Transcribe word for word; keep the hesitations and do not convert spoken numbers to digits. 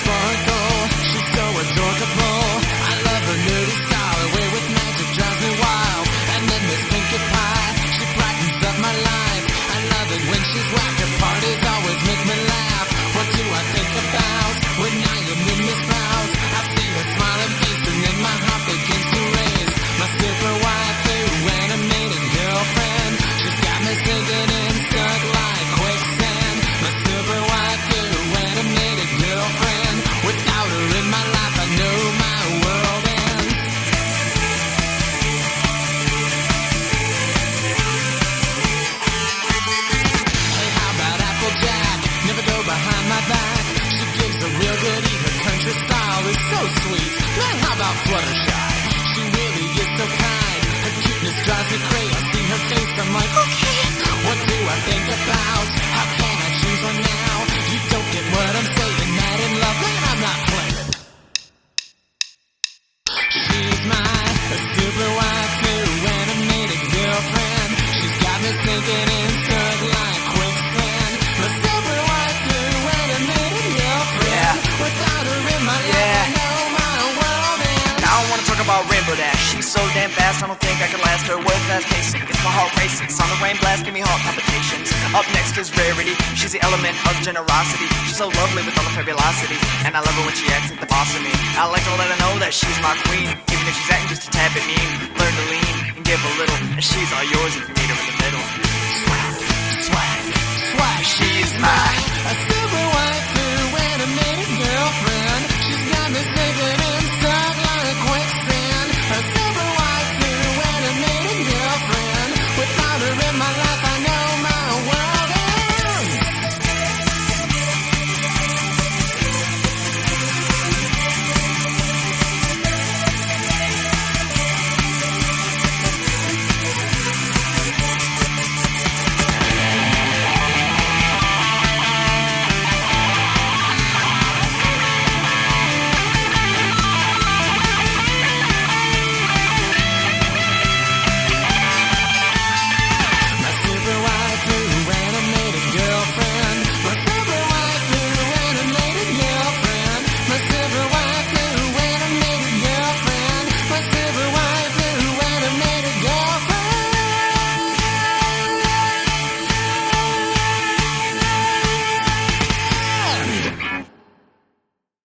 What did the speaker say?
sparkle. She's so adorable. I love her nerdy style. Her way with magic drives me wild. And then Miss Pinkie Pie, she brightens up my life. I love it when she's whack. Her parties always make me laugh. What do I think about when I am in Miss Mouse? I see her smiling face and then my heart begins to race. My super waifu, animated girlfriend. She's got me sinking in, stuck like quicksand. My super waifu, animated girlfriend. Without her in my life, I know my world ends. Hey, how about Applejack? Never go behind my back. She gives a real good eat. Her country style is so sweet. Man, how about Fluttershy? She really is so kind. Her cuteness drives me crazy. I see her face, I'm like, okay, what do I think about? How can I choose one now? You don't get what I'm saying. Mad in love, man, I'm not playing. She's my super waifu, animated girlfriend. She's got me sinking in, stuck like quicksand. My super waifu, animated girlfriend. Yeah. Without her in my life, Yeah. I know my world ends. Now I wanna talk about Rainbow Dash. She's so damn fast, I don't think I can last her. World fast pacing, gets my heart racing. Sonic rain blast, give me heart palpitations. Up next is Rarity. She's the element of generosity. She's so lovely with all of her velocity, and I love her when she acts like the boss of me. I like to let her know that she's my queen, even if she's acting just a tad bit mean. Learn to lean and give a little, and she's all yours if you meet her in the middle. Swag, swag, swag. She's my A super waifu.